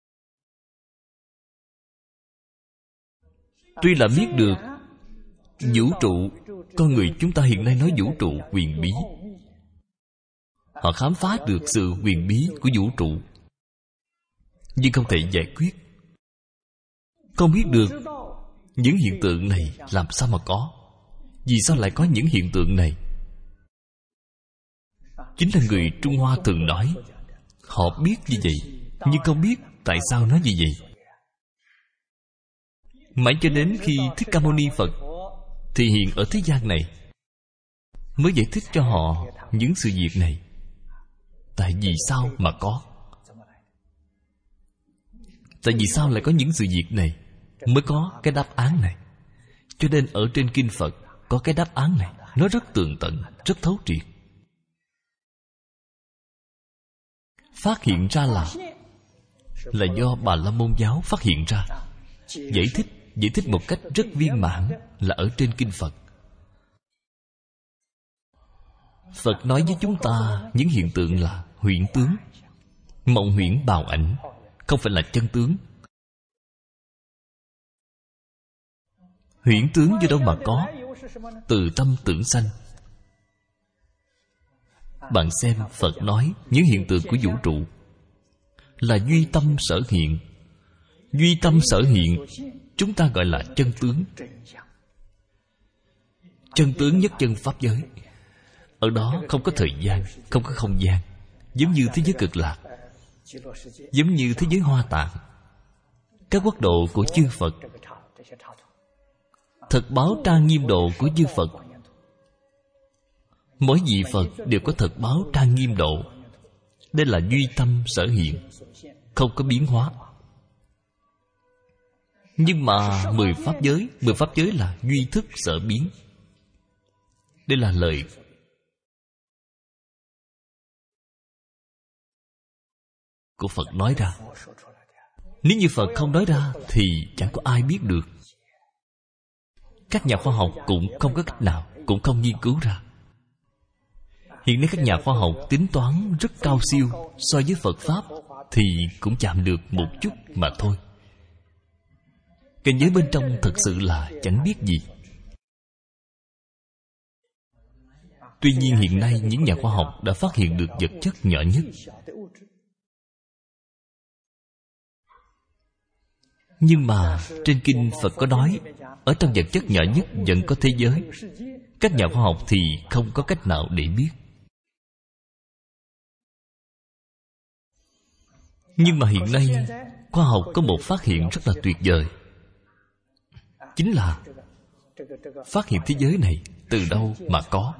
Tuy là biết được vũ trụ, con người chúng ta hiện nay nói vũ trụ huyền bí. Họ khám phá được sự huyền bí của vũ trụ, nhưng không thể giải quyết. Không biết được những hiện tượng này làm sao mà có. Vì sao lại có những hiện tượng này? Chính là người Trung Hoa thường nói Họ biết như vậy, nhưng không biết tại sao nói như vậy. Mãi cho đến khi Thích Ca Mâu Ni Phật thì hiện ở thế gian này mới giải thích cho họ những sự việc này. Tại vì sao mà có? Tại vì sao lại có những sự việc này? Mới có cái đáp án này. Cho nên ở trên kinh Phật có cái đáp án này. Nó rất tường tận, rất thấu triệt. Phát hiện ra là do Bà La Môn giáo phát hiện ra. Giải thích một cách rất viên mãn là ở trên kinh Phật. Phật nói với chúng ta những hiện tượng là huyễn tướng, mộng huyễn bào ảnh, không phải là chân tướng. Huyễn tướng do đâu mà có? Từ tâm tưởng sanh. Bạn xem Phật nói những hiện tượng của vũ trụ là duy tâm sở hiện. Duy tâm sở hiện chúng ta gọi là chân tướng. Chân tướng nhất chân pháp giới. Ở đó không có thời gian, không có không gian, giống như thế giới Cực Lạc, giống như thế giới Hoa Tạng, các quốc độ của chư Phật. Thật báo trang nghiêm độ của chư Phật. Mỗi vị Phật đều có thật báo trang nghiêm độ. Đây là duy tâm sở hiện, không có biến hóa. Nhưng mà 10 pháp giới là duy thức sở biến. Đây là lời của Phật nói ra. Nếu như Phật không nói ra thì chẳng có ai biết được. Các nhà khoa học cũng không có cách nào, cũng không nghiên cứu ra. Hiện nay các nhà khoa học tính toán rất cao siêu, so với Phật Pháp thì cũng chạm được một chút mà thôi. Cảnh giới bên trong thật sự là chẳng biết gì. Tuy nhiên hiện nay những nhà khoa học đã phát hiện được vật chất nhỏ nhất. Nhưng mà trên kinh Phật có nói, ở trong vật chất nhỏ nhất vẫn có thế giới. Các nhà khoa học thì không có cách nào để biết. Nhưng mà hiện nay khoa học có một phát hiện rất là tuyệt vời. Chính là phát hiện thế giới này từ đâu mà có.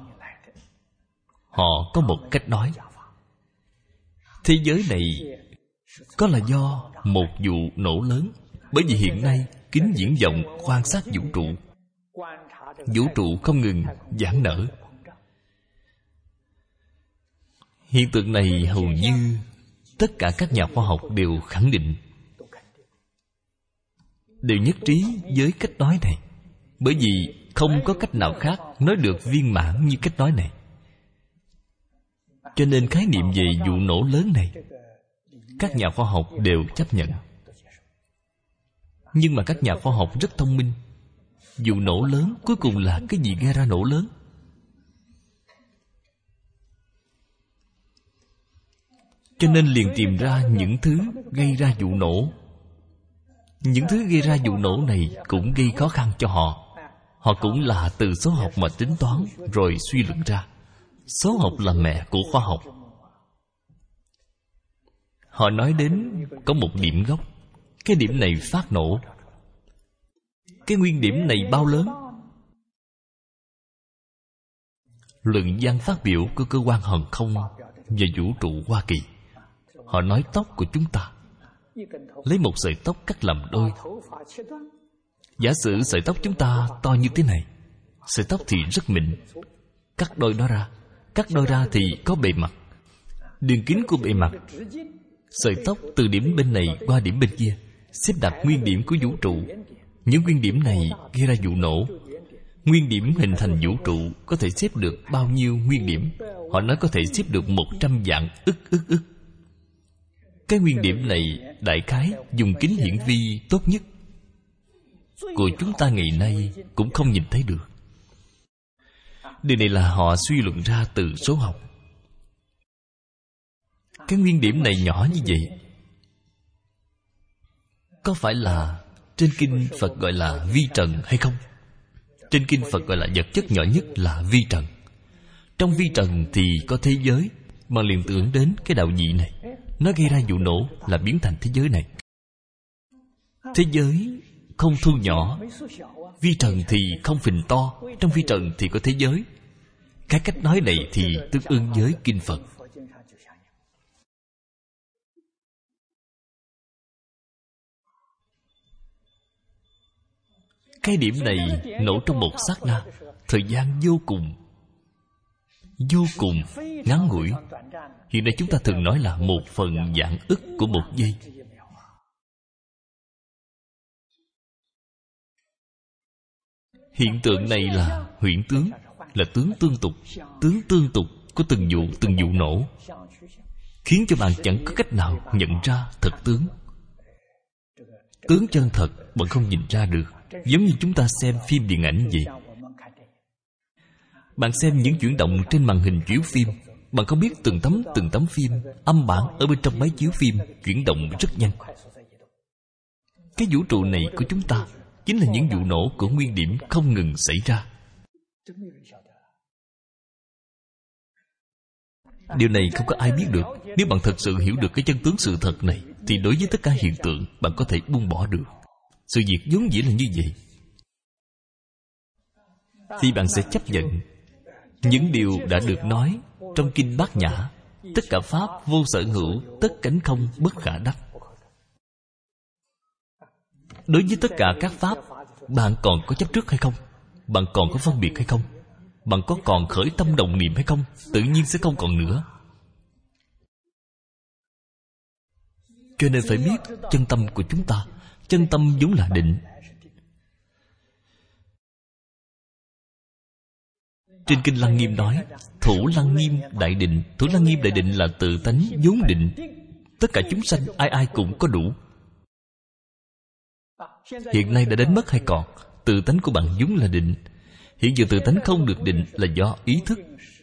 Họ có một cách nói, thế giới này có là do một vụ nổ lớn. Bởi vì hiện nay kính viễn vọng quan sát vũ trụ, vũ trụ không ngừng giãn nở. Hiện tượng này hầu như tất cả các nhà khoa học đều khẳng định, đều nhất trí với cách nói này. Bởi vì không có cách nào khác nói được viên mãn như cách nói này. Cho nên khái niệm về vụ nổ lớn này các nhà khoa học đều chấp nhận. Nhưng mà các nhà khoa học rất thông minh. Vụ nổ lớn cuối cùng là cái gì gây ra nổ lớn? Cho nên liền tìm ra những thứ gây ra vụ nổ. Những thứ gây ra vụ nổ này cũng gây khó khăn cho họ. Họ cũng là từ số học mà tính toán rồi suy luận ra. Số học là mẹ của khoa học. Họ nói đến có một điểm gốc. Cái điểm này phát nổ. Cái nguyên điểm này bao lớn? Luận văn phát biểu của cơ quan hàng không và vũ trụ Hoa Kỳ. Họ nói tóc của chúng ta, lấy một sợi tóc cắt làm đôi. Giả sử sợi tóc chúng ta to như thế này, sợi tóc thì rất mịn. Cắt đôi ra thì có bề mặt. Đường kính của bề mặt, sợi tóc từ điểm bên này qua điểm bên kia, xếp đặt nguyên điểm của vũ trụ. Những nguyên điểm này gây ra vụ nổ. Nguyên điểm hình thành vũ trụ có thể xếp được bao nhiêu nguyên điểm? Họ nói có thể xếp được 100 vạn ức. Cái nguyên điểm này đại khái dùng kính hiển vi tốt nhất của chúng ta ngày nay cũng không nhìn thấy được. Điều này là họ suy luận ra từ số học. Cái nguyên điểm này nhỏ như vậy, có phải là trên kinh Phật gọi là vi trần hay không? Trên kinh Phật gọi là vật chất nhỏ nhất là vi trần. Trong vi trần thì có thế giới, mà liền tưởng đến cái đạo vị này. Nó gây ra vụ nổ là biến thành thế giới này. Thế giới không thu nhỏ, vi trần thì không phình to, trong vi trần thì có thế giới. Cái cách nói này thì tương ưng với kinh Phật. Cái điểm này nổ trong một sát na, thời gian vô cùng ngắn ngủi. Hiện nay chúng ta thường nói là 1/vạn ức của 1 giây. Hiện tượng này là huyễn tướng, là tướng tương tục của từng vụ nổ, khiến cho bạn chẳng có cách nào nhận ra thật tướng. Tướng chân thật bạn không nhìn ra được. Giống như chúng ta xem phim điện ảnh vậy. Bạn xem những chuyển động trên màn hình chiếu phim, bạn không biết từng tấm phim, âm bản ở bên trong máy chiếu phim chuyển động rất nhanh. Cái vũ trụ này của chúng ta chính là những vụ nổ của nguyên điểm không ngừng xảy ra. Điều này không có ai biết được. Nếu bạn thật sự hiểu được cái chân tướng sự thật này, thì đối với tất cả hiện tượng bạn có thể buông bỏ được. Sự việc vốn dĩ là như vậy, thì bạn sẽ chấp nhận những điều đã được nói trong kinh Bát Nhã: tất cả pháp vô sở hữu, tất cánh không bất khả đắc. Đối với tất cả các pháp, bạn còn có chấp trước hay không? Bạn còn có phân biệt hay không? Bạn có còn khởi tâm động niệm hay không? Tự nhiên sẽ không còn nữa. Cho nên phải biết chân tâm của chúng ta. Chân tâm vốn là định. Trên kinh Lăng Nghiêm nói: thủ Lăng Nghiêm đại định. Thủ Lăng Nghiêm đại định là tự tánh vốn định. Tất cả chúng sanh ai ai cũng có đủ. Hiện nay đã đánh mất hay còn? Tự tánh của bạn vốn là định. Hiện giờ tự tánh không được định là do ý thức.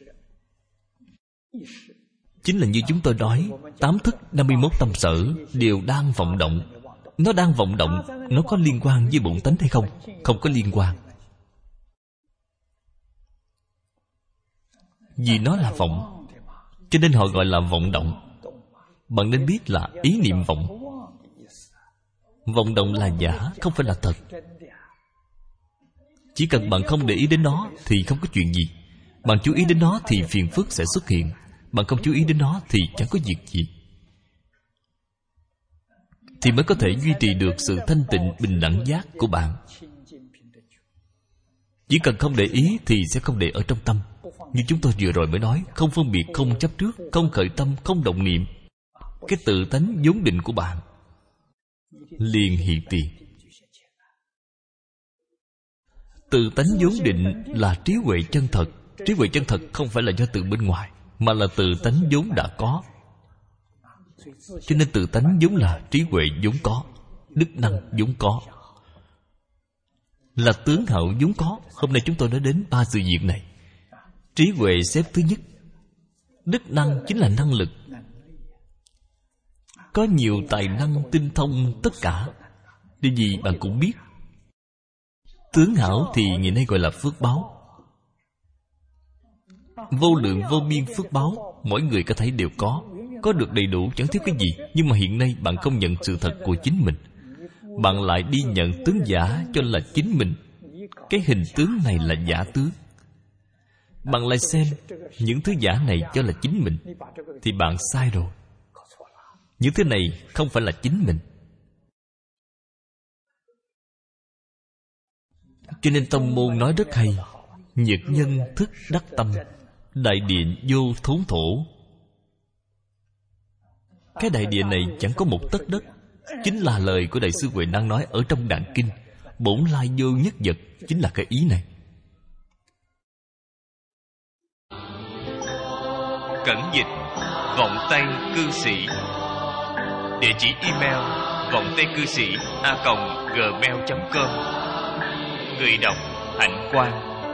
Chính là như chúng tôi nói, 8 thức 51 tâm sở đều đang vọng động. Nó đang vọng động, nó có liên quan với bổn tánh hay không? Không có liên quan. Vì nó là vọng, cho nên họ gọi là vọng động. Bạn nên biết là ý niệm vọng. Vọng động là giả, không phải là thật. Chỉ cần bạn không để ý đến nó thì không có chuyện gì. Bạn chú ý đến nó thì phiền phức sẽ xuất hiện. Bạn không chú ý đến nó thì chẳng có việc gì. Thì mới có thể duy trì được sự thanh tịnh bình đẳng giác của bạn. Chỉ cần không để ý thì sẽ không để ở trong tâm. Như chúng tôi vừa rồi mới nói, không phân biệt, không chấp trước, không khởi tâm, không động niệm. Cái tự tánh vốn định của bạn liền hiện tiền. Tự tánh vốn định là trí huệ chân thật. Trí huệ chân thật không phải là do từ bên ngoài, mà là tự tánh vốn đã có. Cho nên tự tánh vốn là trí huệ vốn có, đức năng vốn có, là tướng hảo vốn có. Hôm nay chúng tôi nói đến 3 sự việc này. Trí huệ xếp thứ nhất. Đức năng chính là năng lực. Có nhiều tài năng tinh thông tất cả. Điều gì bạn cũng biết. Tướng hảo thì ngày nay gọi là phước báo. Vô lượng vô biên phước báo, mỗi người có thấy đều có được đầy đủ, chẳng thiếu cái gì. Nhưng mà hiện nay bạn không nhận sự thật của chính mình. Bạn lại đi nhận tướng giả cho là chính mình. Cái hình tướng này là giả tướng. Bạn lại xem những thứ giả này cho là chính mình, thì bạn sai rồi. Những thứ này không phải là chính mình. Cho nên tông môn nói rất hay: nhật nhân thức đắc tâm, đại điện vô thốn thổ. Cái đại điện này chẳng có một tấc đất. Chính là lời của Đại sư Huệ Năng nói ở trong Đàn Kinh: bổn lai vô nhất vật. Chính là cái ý này. Cẩn dịch Vọng Tây Cư Sĩ. Địa chỉ email vongtaicư sĩ@gmail.com. Người đọc Hạnh Quang.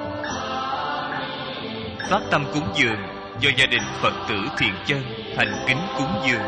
Phát tâm cúng dường do gia đình Phật tử Thiện Chân thành kính cúng dường.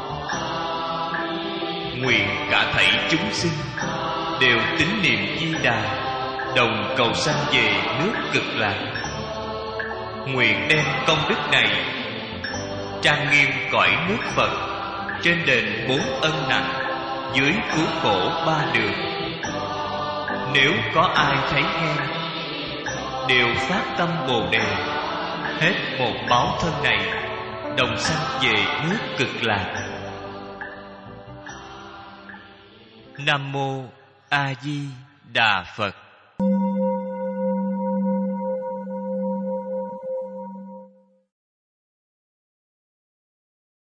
Nguyện cả thảy chúng sinh đều tín niệm Di Đà, đồng cầu sanh về nước Cực Lạc. Nguyện đem công đức này trang nghiêm cõi nước Phật, trên đền 4 ân nặng, dưới cứu khổ 3 đường. Nếu có ai thấy nghe, đều phát tâm Bồ Đề, hết một báo thân này, đồng sanh về nước Cực Lạc. Nam mô A Di Đà Phật.